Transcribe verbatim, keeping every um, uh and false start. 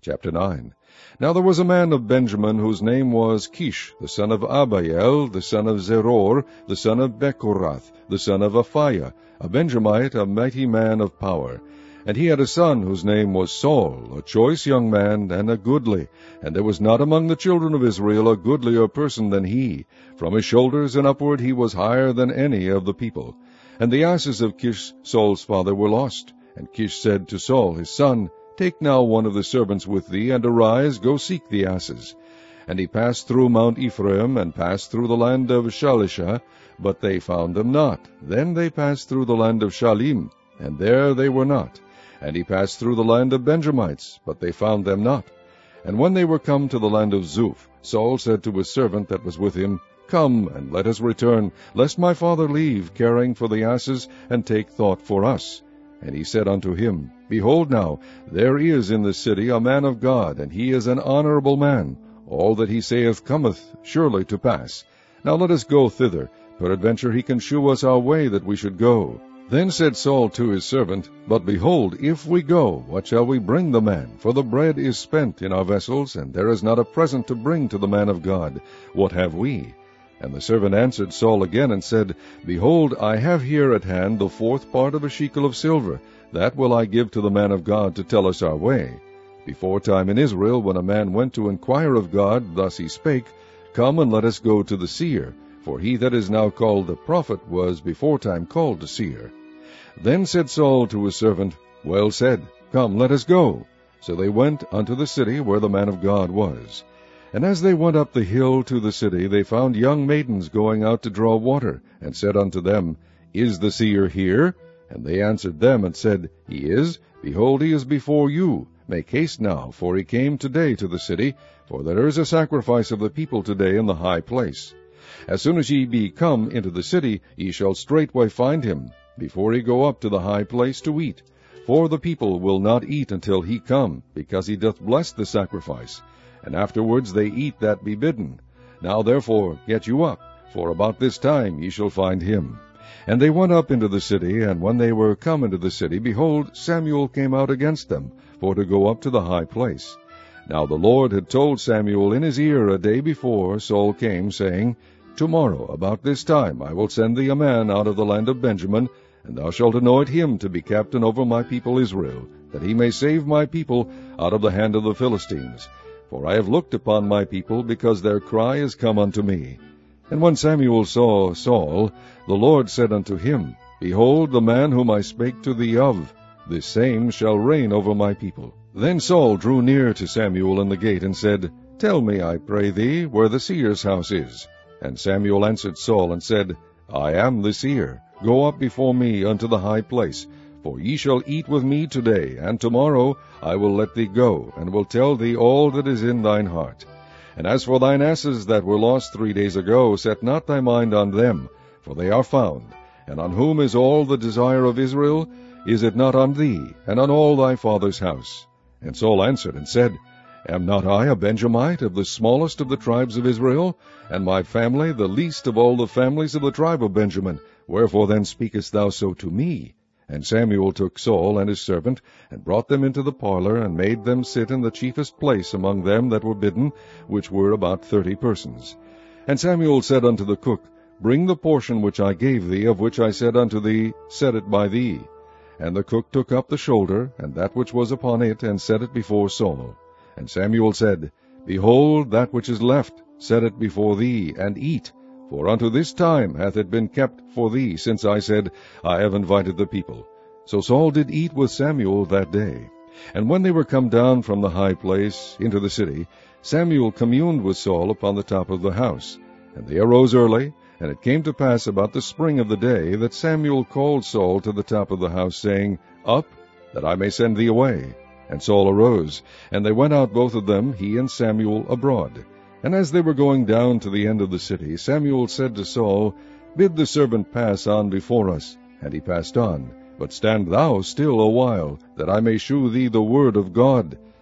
Chapter nine. Now there was a man of Benjamin whose name was Kish, the son of Abiel, the son of Zeror, the son of Bechorath, the son of Aphiah, a Benjamite, a mighty man of power. And he had a son whose name was Saul, a choice young man, and a goodly. And there was not among the children of Israel a goodlier person than he. From his shoulders and upward he was higher than any of the people. And the asses of Kish, Saul's father, were lost. And Kish said to Saul his son, Take now one of the servants with thee, and arise, go seek the asses. And he passed through Mount Ephraim, and passed through the land of Shalisha, but they found them not. Then they passed through the land of Shalim, and there they were not. And he passed through the land of Benjamites, but they found them not. And when they were come to the land of Zuph, Saul said to his servant that was with him, Come, and let us return, lest my father leave, caring for the asses, and take thought for us. And he said unto him, Behold now, there is in the city a man of God, and he is an honorable man. All that he saith cometh surely to pass. Now let us go thither. Peradventure he can shew us our way that we should go. Then said Saul to his servant, But behold, if we go, what shall we bring the man? For the bread is spent in our vessels, and there is not a present to bring to the man of God. What have we? And the servant answered Saul again, and said, Behold, I have here at hand the fourth part of a shekel of silver. That will I give to the man of God to tell us our way. Before time in Israel, when a man went to inquire of God, thus he spake, Come and let us go to the seer. For he that is now called the prophet was before time called the seer. Then said Saul to his servant, Well said, come, let us go. So they went unto the city where the man of God was. And as they went up the hill to the city, they found young maidens going out to draw water, and said unto them, Is the seer here? And they answered them, and said, He is. Behold, he is before you. Make haste now, for he came today to the city, for there is a sacrifice of the people today in the high place. As soon as ye be come into the city, ye shall straightway find him, before he go up to the high place to eat. For the people will not eat until he come, because he doth bless the sacrifice. And afterwards they eat that be bidden. Now therefore get you up, for about this time ye shall find him. And they went up into the city, and when they were come into the city, behold, Samuel came out against them, for to go up to the high place. Now the Lord had told Samuel in his ear a day before Saul came, saying, Tomorrow about this time I will send thee a man out of the land of Benjamin, and thou shalt anoint him to be captain over my people Israel, that he may save my people out of the hand of the Philistines. For I have looked upon my people, because their cry is come unto me. And when Samuel saw Saul, the Lord said unto him, Behold, the man whom I spake to thee of, this same shall reign over my people. Then Saul drew near to Samuel in the gate, and said, Tell me, I pray thee, where the seer's house is. And Samuel answered Saul, and said, I am the seer. Go up before me unto the high place. For ye shall eat with me today, and tomorrow I will let thee go, and will tell thee all that is in thine heart. And as for thine asses that were lost three days ago, set not thy mind on them, for they are found. And on whom is all the desire of Israel? Is it not on thee, and on all thy father's house? And Saul answered and said, Am not I a Benjamite, of the smallest of the tribes of Israel, and my family the least of all the families of the tribe of Benjamin? Wherefore then speakest thou so to me? And Samuel took Saul and his servant, and brought them into the parlor, and made them sit in the chiefest place among them that were bidden, which were about thirty persons. And Samuel said unto the cook, Bring the portion which I gave thee, of which I said unto thee, Set it by thee. And the cook took up the shoulder, and that which was upon it, and set it before Saul. And Samuel said, Behold, that which is left, set it before thee, and eat. For unto this time hath it been kept for thee, since I said, I have invited the people. So Saul did eat with Samuel that day. And when they were come down from the high place into the city, Samuel communed with Saul upon the top of the house. And they arose early, and it came to pass about the spring of the day, that Samuel called Saul to the top of the house, saying, Up, that I may send thee away. And Saul arose, and they went out both of them, he and Samuel, abroad. And as they were going down to the end of the city, Samuel said to Saul, Bid the servant pass on before us. And he passed on. But stand thou still a while, that I may shew thee the word of God.